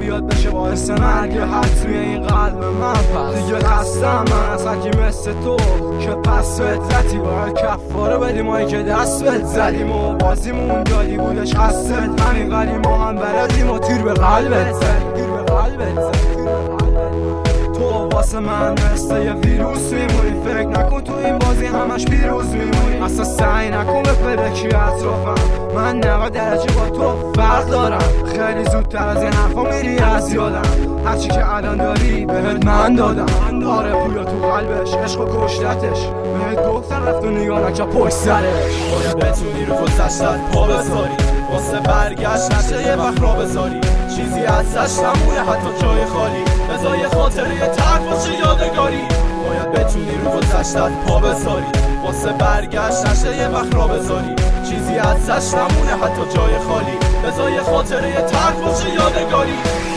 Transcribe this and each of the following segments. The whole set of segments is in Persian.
بیاد بشه باعث مرگ حتمی این قلب من. پس دیگه خستم من از هرکی مثل تو که پس فطرتی باید کفاره بدیم. هایی که دست بهت زدیم و بازیمون دادی بودش خستت همین قلی ما هم بلدیم و تیر به قلبت زدیم. تو واسه من مثل یه ویروس میمونی، فکر نکن تو این بازی همش پیروز میمونی. اصلا سعی نکن به پلکی اطرافم، من 90 درجه با تو فرق دارم. خیلی زودتر از این حرفا میری از یادم، هرچی که الان داری بهت من دادم. آره پویا تو قلبش عشق و کشتتش، بهت گفتن رفت و نگاه نکن پشت سرش. باید بتونی رو گذشتت پا بذاری، واسه برگشت نشه یه وقت را بذاری. چیزی ازش نمونه حتی جای خالی، بذار یه خاطره ترک باشه یادگاری. باید بتونی رو گذشتت پا بذاری، واسه برگشت نشه یه وقت را بذاری. چیزی ازش نمونه حتی جای خالی، بذار یه خاطره ترک باشه یادگاری.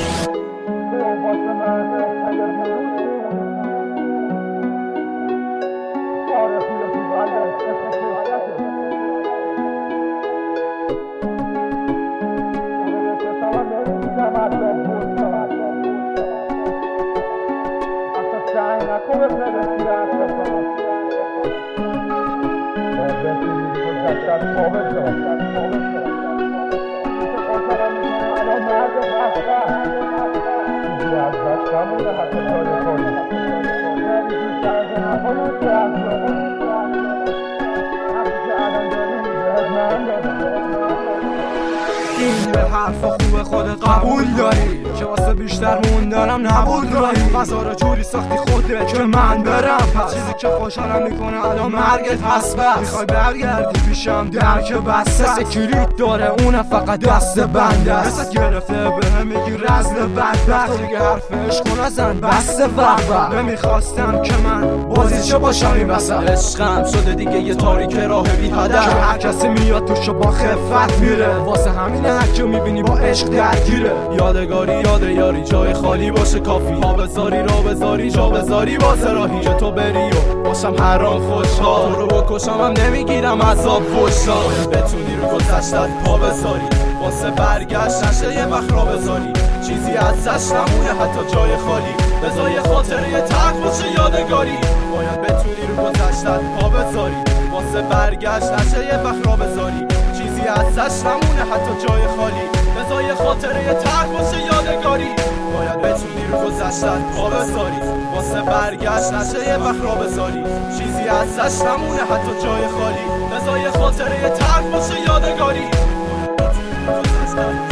این به حرف خوب خودت قبول داری که واسه بیشتر موندنم نبود راهی. غذا رو جوری ساختی خودت که من برم پس، چیزی که خوشحالم میکنه الان مرگت هست. بس میخوای برگردی پیشم درک بسته، سکریت داره اون فقط دست بنده است. دستت گرفته بهم میگی رزل بدبخت، دیگه حرف عشق نزن بس وقت. نمیخواستم که من بازیچه باشم این وسط، عشقم شده دیگه یه تاریک راه بی هدف، که هر کسی میاد توشو با خفت میره. واسه همین هرکیو میبینی با عشق درگیره. یادگاری یاد یاری جای خالی باشه کافی، پا بذاری را بذاری جا بذاری واسه راهی. که تو بری و باشم هر آن خوشحال، تو رو بکشم هم نمیگیرم عذاب فشار. باید بتونی رو گذشتت پا بذاری، واسه برگشت نشه یه وقت را بذاری. چیزی ازش نمونه حتی جای خالی، بذار یه خاطره ترک باشه یادگاری. باید بتونی رو گذشتت پا بذاری، واسه برگشت نشه یه وقت را بذاری. چیزی ازش نمونه حتی جای خالی، بذار یه خاطره ترک باشه یادگاری. باید بتونی رو گذشتت پا بذاری، واسه برگشت نشه یه وقت را بذاری. چیزی ازش نمونه حتی جای خالی، بذار یه خاطره ترک باشه یادگاری. باید بتونی رو گذشتت